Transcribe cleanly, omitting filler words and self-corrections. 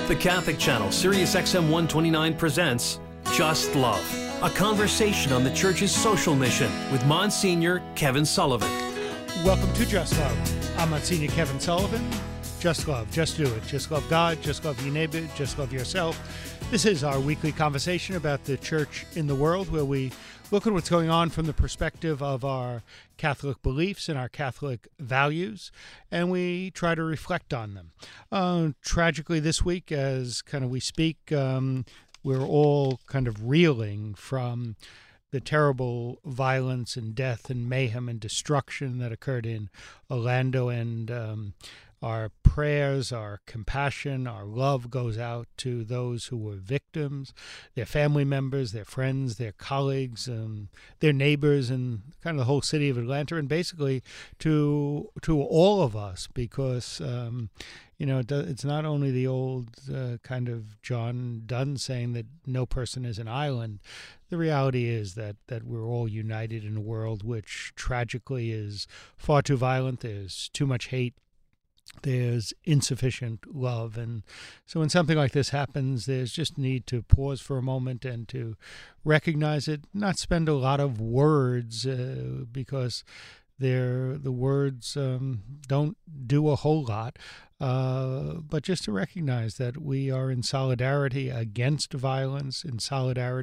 The Catholic Channel, Sirius XM 129 presents Just Love, a conversation on the Church's social mission with Monsignor Kevin Sullivan. Welcome to Just Love. I'm Monsignor Kevin Sullivan. Just love, just do it. Just love God, just love your neighbor, just love yourself. This is our weekly conversation about the Church in the world, where we look at what's going on from the perspective of our Catholic beliefs and our Catholic values, and we try to reflect on them. Tragically, this week, as kind of we speak, we're all kind of reeling from the terrible violence and death and mayhem and destruction that occurred in Orlando, and our prayers, our compassion, our love goes out to those who were victims, their family members, their friends, their colleagues, their neighbors, and kind of the whole city of Atlanta, and basically to all of us, because it's not only the old kind of John Donne saying that no person is an island. The reality is that we're all united in a world which tragically is far too violent. There's too much hate. There's insufficient love. And so when something like this happens, there's just need to pause for a moment and to recognize it, not spend a lot of words because the words don't do a whole lot, but just to recognize that we are in solidarity against violence, in solidarity